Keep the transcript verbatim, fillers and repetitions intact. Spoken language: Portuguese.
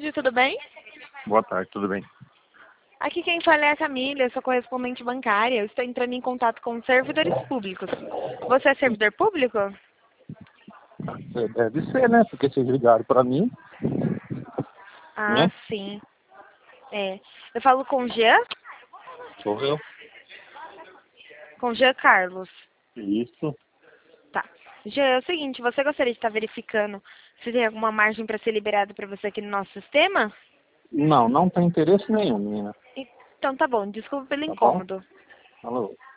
tarde, tudo bem? Boa tarde, tudo bem? Aqui quem fala é a Camila, eu sou correspondente bancária. Eu estou entrando em contato com servidores públicos. Você é servidor público? Você deve ser, né? Porque vocês ligaram para mim, Ah, né? sim. É. Eu falo com o Jean? Sou eu. Com o Jean Carlos. Isso. Tá. Jean, é o seguinte, você gostaria de estar verificando se tem alguma margem para ser liberado para você aqui no nosso sistema? Não, não tem interesse nenhum, menina. Então tá bom, desculpa pelo Tá bom? incômodo. Alô?